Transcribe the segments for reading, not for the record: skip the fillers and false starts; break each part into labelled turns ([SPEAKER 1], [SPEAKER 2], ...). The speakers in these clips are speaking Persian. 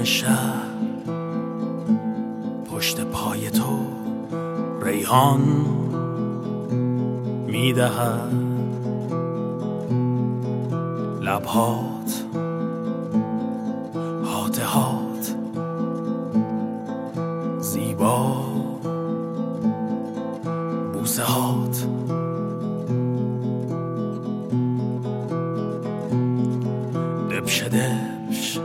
[SPEAKER 1] شهر پشت پای تو ریحان میدهد، لبهات هات هات زیبا، بوسه هات دبش دبش،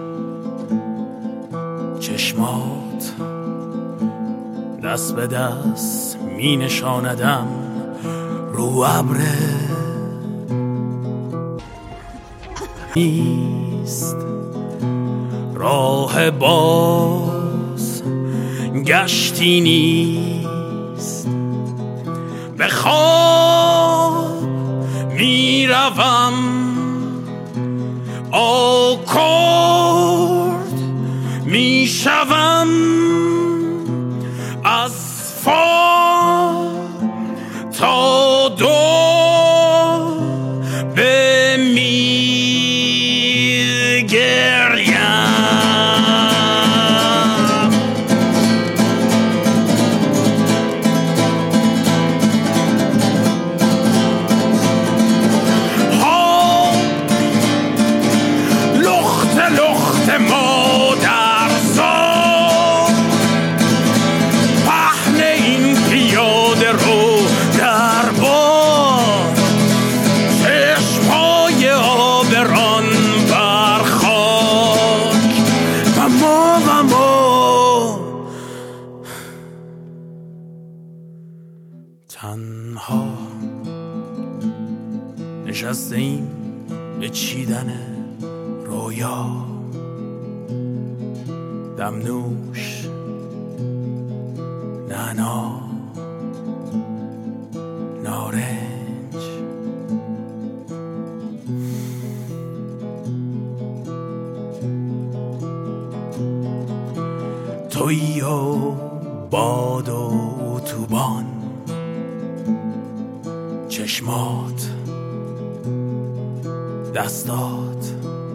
[SPEAKER 1] چشمات دست به دست می نشاندم رو ابر نیست راه باز گشتی نیست، به خواب می روم آکورد می شوم از فا تا دو به می گریم. لخت لخت مادرزاد پهن این پیاده رو در باد، چشمای آبران بر خاک و ما تنها نشسته ایم به چیدن رویا، دمنوش نعنا نارنج، تویی و باد و اتوبان، چشمات دستات،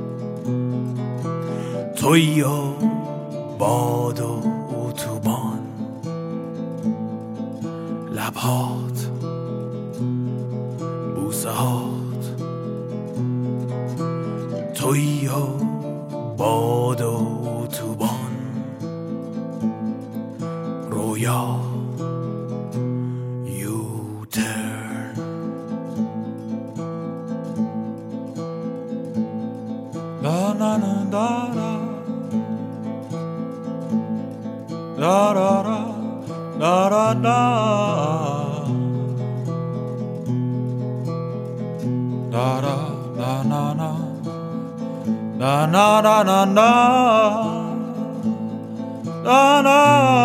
[SPEAKER 1] تویی و باد و اتوبان، لبهات بوسه هات، تویی و باد و اتوبان، رویا یوترن.
[SPEAKER 2] Da na na da da da da da da da da da da na na da na da na na da na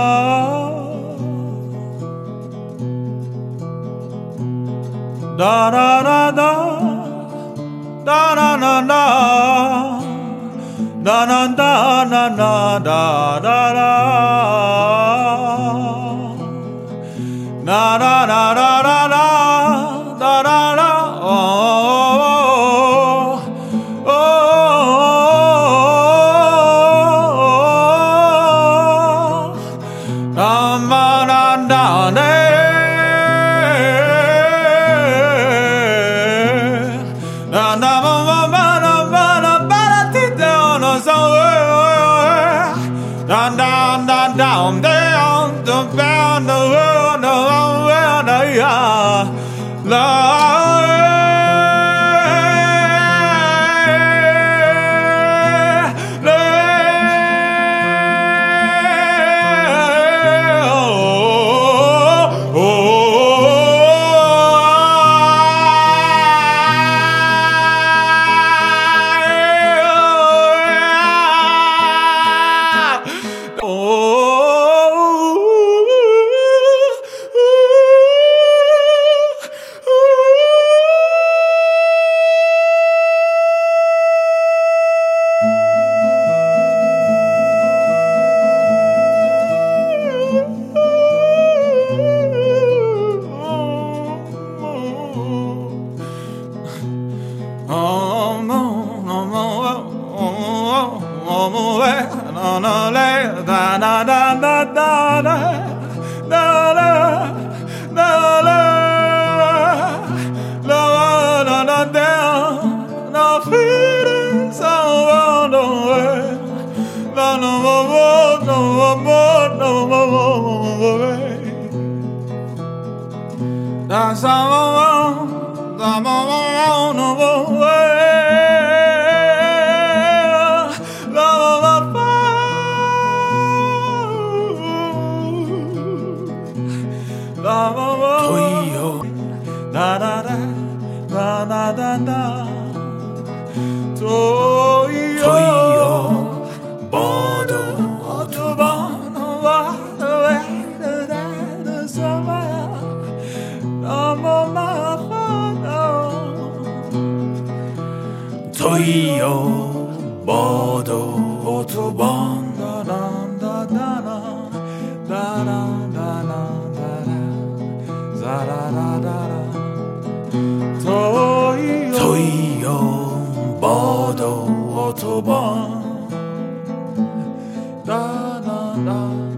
[SPEAKER 2] da da da da da na na na da na da na na da da da na na na da da da da da da oh oh da ma na da ne na na ma ma na ma na ba da ti de no so down down down down down the bound the world no la
[SPEAKER 1] تویی و باد و اتوبان تویی و باد و اتوبان